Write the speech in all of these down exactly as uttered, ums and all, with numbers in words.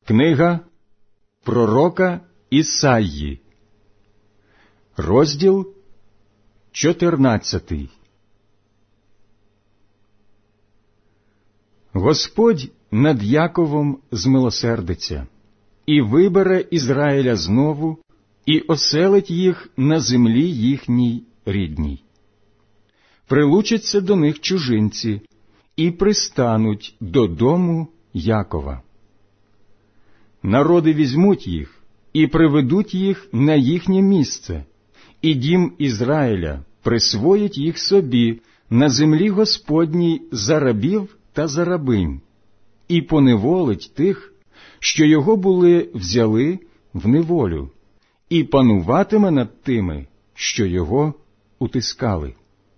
Книга пророка Ісаї, розділ чотирнадцятий. Господь над Яковом змилосердиться, і вибере Ізраїля знову, і оселить їх на землі їхній рідній. Прилучаться до них чужинці, і пристануть додому Якова. Народи візьмуть їх і приведуть їх на їхнє місце, і дім Ізраїля присвоїть їх собі на землі Господній за рабів та за рабинь, і поневолить тих, що його були взяли в неволю, і пануватиме над тими, що його утискали.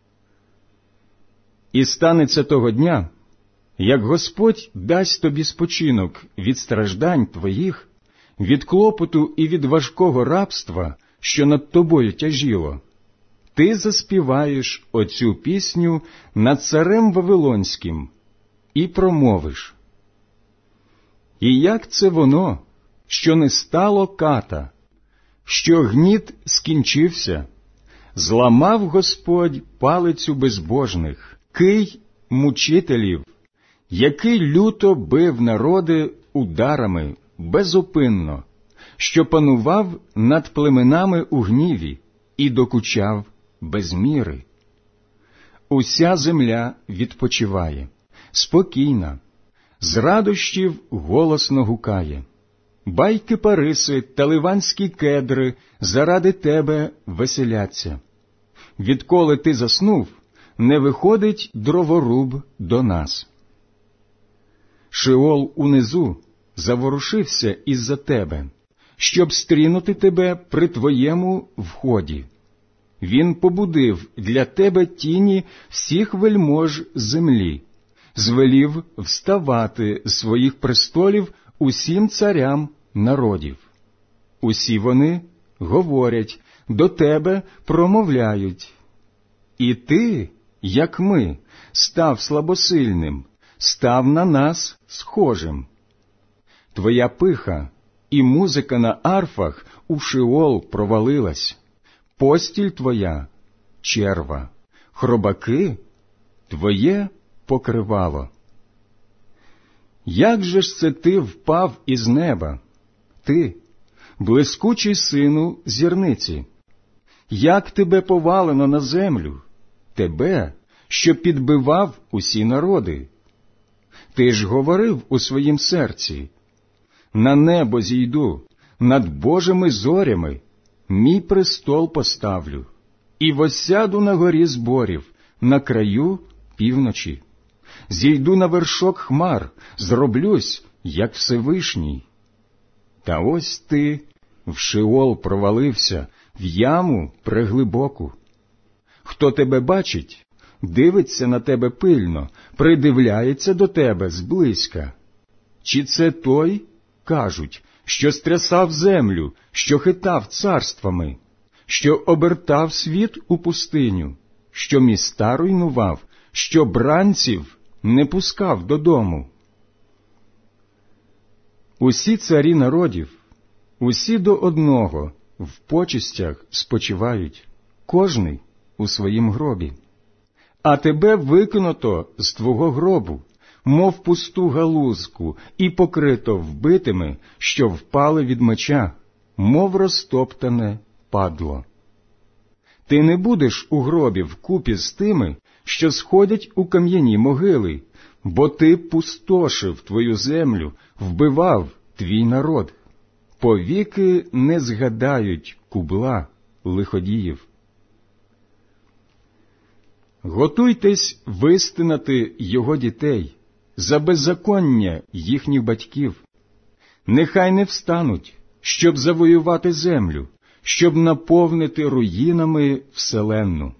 І станеться того дня, як Господь дасть тобі спочинок від страждань твоїх, від клопоту і від важкого рабства, що над тобою тяжіло, ти заспіваєш оцю пісню над царем Вавилонським і промовиш: «І як це воно, що не стало ката, що гніт скінчився, зламав Господь палицю безбожних, кий мучителів, який люто бив народи ударами безупинно, що панував над племенами у гніві і докучав без міри. Уся земля відпочиває, спокійна, з радощів голосно гукає. Байки париси та ливанські кедри заради тебе веселяться. Відколи ти заснув, не виходить дроворуб до нас. Шеол унизу заворушився із-за тебе, щоб стрінути тебе при твоєму вході. Він побудив для тебе тіні всіх вельмож землі, звелів вставати з своїх престолів усім царям народів. Усі вони говорять, до тебе промовляють. І ти, як ми, став слабосильним, став на нас схожим. Твоя пиха і музика на арфах у Шеол провалилась, постіль твоя – черва, хробаки – твоє покривало. Як же ж це ти впав із неба, ти, блискучий сину зірниці? Як тебе повалено на землю, тебе, що підбивав усі народи? Ти ж говорив у своїм серці: на небо зійду, над Божими зорями мій престол поставлю, і восяду на горі зборів, на краю півночі. Зійду на вершок хмар, зроблюсь, як Всевишній. Та ось ти в Шеол провалився, в яму преглибоку. Хто тебе бачить, дивиться на тебе пильно, придивляється до тебе зблизька. Чи це той, кажуть, що стрясав землю, що хитав царствами, що обертав світ у пустиню, що міста руйнував, що бранців не пускав додому? Усі царі народів, усі до одного, в почестях спочивають, кожний у своїм гробі. А тебе викинуто з твого гробу, мов пусту галузку, і покрито вбитими, що впали від меча, мов розтоптане падло. Ти не будеш у гробі вкупі з тими, що сходять у кам'яні могили, бо ти пустошив твою землю, вбивав твій народ. Повіки не згадають кубла лиходіїв. Готуйтесь вистинати його дітей за беззаконня їхніх батьків. Нехай не встануть, щоб завоювати землю, щоб наповнити руїнами вселенну.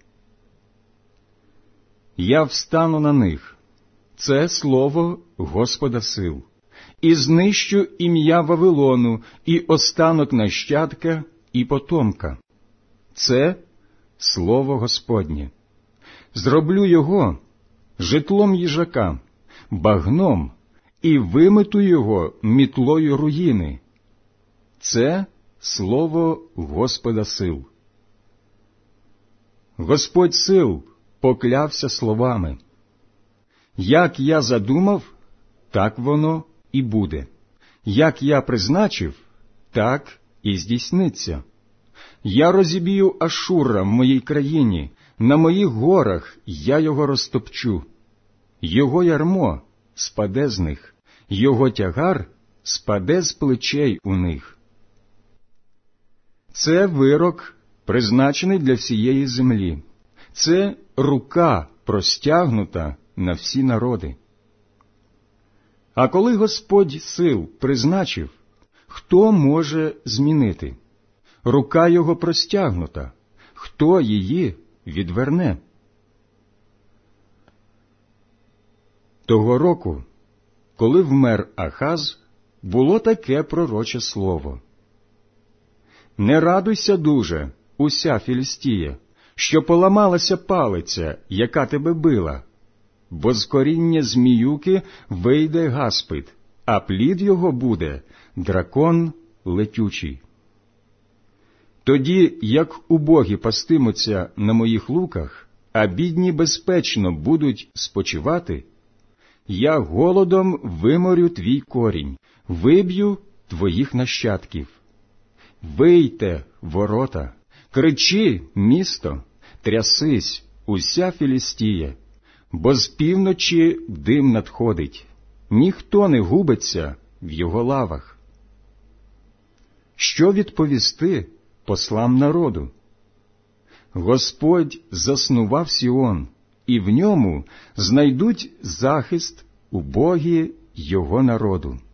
Я встану на них, це слово Господа сил, і знищу ім'я Вавилону, і останок нащадка і потомка. Це слово Господнє. Зроблю його житлом їжака, багном і вимету його мітлою руїни. Це слово Господа сил. Господь сил поклявся словами: як я задумав, так воно і буде. Як я призначив, так і здійсниться. Я розіб'ю Ашура в моїй країні, на моїх горах я його розтопчу. Його ярмо спаде з них, його тягар спаде з плечей у них. Це вирок, призначений для всієї землі. Це рука простягнута на всі народи. А коли Господь сил призначив, хто може змінити? Рука його простягнута, хто її відверне? Того року, коли вмер Ахаз, було таке пророче слово: «Не радуйся дуже, уся Філістія, що поламалася палиця, яка тебе била, бо з коріння зміюки вийде гаспид, а плід його буде дракон летючий. Тоді, як убогі пастимуться на моїх луках, а бідні безпечно будуть спочивати, я голодом виморю твій корінь, виб'ю твоїх нащадків. Вийте, ворота, кричи, місто, трясись, уся Філістія, бо з півночі дим надходить, ніхто не губиться в його лавах». Що відповісти послам народу? Господь заснував Сіон, і в ньому знайдуть захист убогі його народу.